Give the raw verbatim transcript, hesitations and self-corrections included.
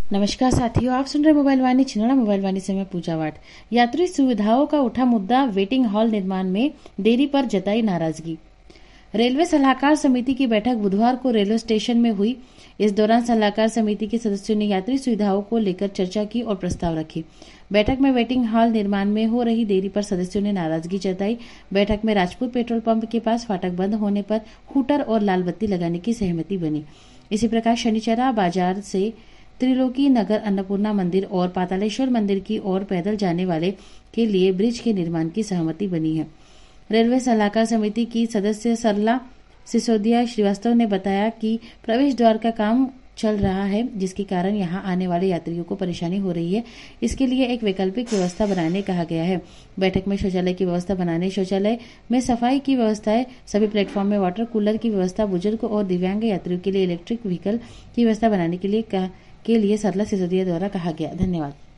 नमस्कार साथियों, आप सुन रहे मोबाइल वाणी छिंदवाड़ा। मोबाइल वाणी से मैं पूजा वाट। यात्री सुविधाओं का उठा मुद्दा, वेटिंग हॉल निर्माण में देरी पर जताई नाराजगी। रेलवे सलाहकार समिति की बैठक बुधवार को रेलवे स्टेशन में हुई। इस दौरान सलाहकार समिति के सदस्यों ने यात्री सुविधाओं को लेकर चर्चा की और प्रस्ताव रखे। बैठक में वेटिंग हॉल निर्माण में हो रही देरी पर सदस्यों ने नाराजगी जताई। बैठक में राजपूत पेट्रोल पंप के पास फाटक बंद होने पर हूटर और लाल बत्ती लगाने की सहमति बनी। इसी प्रकार शनिचरा बाजार से त्रिलोकी नगर अन्नपूर्णा मंदिर और पातालेश्वर मंदिर की ओर पैदल जाने वाले के लिए ब्रिज के निर्माण की सहमति बनी है। रेलवे सलाहकार समिति की सदस्य सरला सिसोदिया श्रीवास्तव ने बताया कि प्रवेश द्वार का काम चल रहा है, जिसके कारण यहां आने वाले यात्रियों को परेशानी हो रही है। इसके लिए एक वैकल्पिक व्यवस्था बनाने कहा गया है। बैठक में शौचालय की व्यवस्था बनाने, शौचालय में सफाई की व्यवस्थाएं, सभी प्लेटफॉर्म में वाटर कूलर की व्यवस्था, बुजुर्ग और दिव्यांग यात्रियों के लिए इलेक्ट्रिक व्हीकल की व्यवस्था बनाने के लिए कहा के लिए सरला सिसोदिया द्वारा कहा गया। धन्यवाद।